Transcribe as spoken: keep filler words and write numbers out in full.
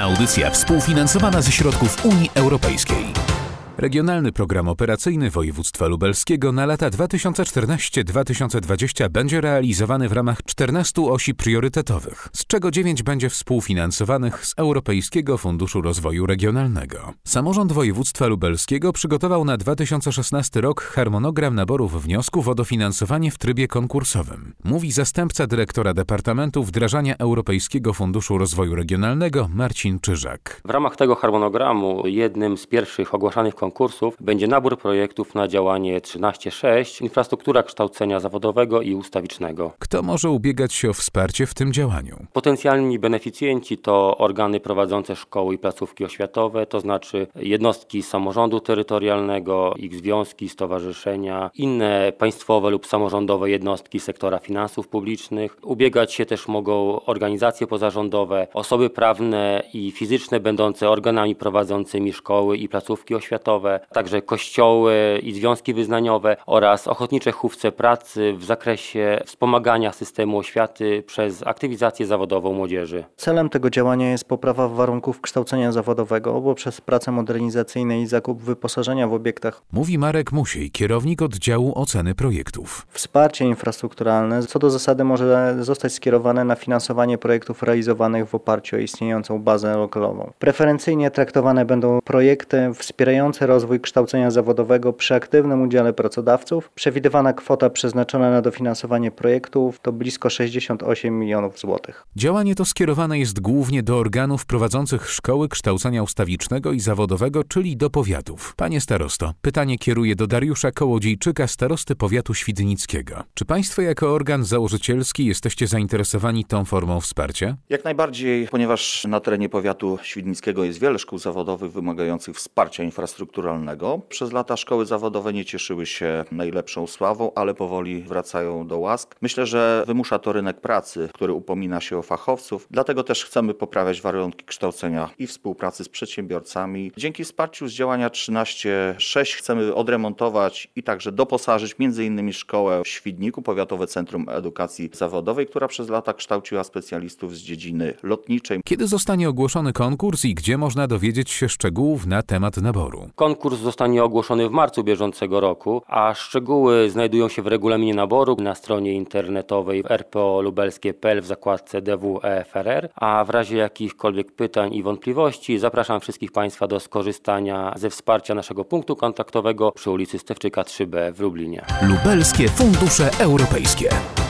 Audycja współfinansowana ze środków Unii Europejskiej. Regionalny Program Operacyjny Województwa Lubelskiego na lata dwa tysiące czternaście do dwa tysiące dwudziestego będzie realizowany w ramach czternastu osi priorytetowych, z czego dziewięć będzie współfinansowanych z Europejskiego Funduszu Rozwoju Regionalnego. Samorząd Województwa Lubelskiego przygotował na dwa tysiące szesnasty rok harmonogram naborów wniosków o dofinansowanie w trybie konkursowym, mówi zastępca dyrektora Departamentu Wdrażania Europejskiego Funduszu Rozwoju Regionalnego Marcin Czyżak. W ramach tego harmonogramu jednym z pierwszych ogłaszanych konkursów będzie nabór projektów na działanie trzynaście sześć infrastruktura kształcenia zawodowego i ustawicznego. Kto może ubiegać się o wsparcie w tym działaniu? Potencjalni beneficjenci to organy prowadzące szkoły i placówki oświatowe, to znaczy jednostki samorządu terytorialnego, ich związki, stowarzyszenia, inne państwowe lub samorządowe jednostki sektora finansów publicznych. Ubiegać się też mogą organizacje pozarządowe, osoby prawne i fizyczne będące organami prowadzącymi szkoły i placówki oświatowe, także kościoły i związki wyznaniowe oraz ochotnicze chówce pracy w zakresie wspomagania systemu oświaty przez aktywizację zawodową młodzieży. Celem tego działania jest poprawa warunków kształcenia zawodowego poprzez prace modernizacyjne i zakup wyposażenia w obiektach. Mówi Marek Musiej, kierownik oddziału oceny projektów. Wsparcie infrastrukturalne co do zasady może zostać skierowane na finansowanie projektów realizowanych w oparciu o istniejącą bazę lokalową. Preferencyjnie traktowane będą projekty wspierające rozwój kształcenia zawodowego przy aktywnym udziale pracodawców. Przewidywana kwota przeznaczona na dofinansowanie projektów to blisko sześćdziesiąt osiem milionów złotych. Działanie to skierowane jest głównie do organów prowadzących szkoły kształcenia ustawicznego i zawodowego, czyli do powiatów. Panie starosto, pytanie kieruję do Dariusza Kołodziejczyka, starosty powiatu świdnickiego. Czy państwo jako organ założycielski jesteście zainteresowani tą formą wsparcia? Jak najbardziej, ponieważ na terenie powiatu świdnickiego jest wiele szkół zawodowych wymagających wsparcia infrastrukturalnego. Przez lata szkoły zawodowe nie cieszyły się najlepszą sławą, ale powoli wracają do łask. Myślę, że wymusza to rynek pracy, który upomina się o fachowców. Dlatego też chcemy poprawiać warunki kształcenia i współpracy z przedsiębiorcami. Dzięki wsparciu z działania trzynaście sześć chcemy odremontować i także doposażyć między innymi szkołę w Świdniku, Powiatowe Centrum Edukacji Zawodowej, która przez lata kształciła specjalistów z dziedziny lotniczej. Kiedy zostanie ogłoszony konkurs i gdzie można dowiedzieć się szczegółów na temat naboru? Konkurs zostanie ogłoszony w marcu bieżącego roku, a szczegóły znajdują się w regulaminie naboru na stronie internetowej r p o lubelskie kropka p l w zakładce D W E F R R, a w razie jakichkolwiek pytań i wątpliwości zapraszam wszystkich Państwa do skorzystania ze wsparcia naszego punktu kontaktowego przy ulicy Stefczyka trzy B w Lublinie. Lubelskie Fundusze Europejskie.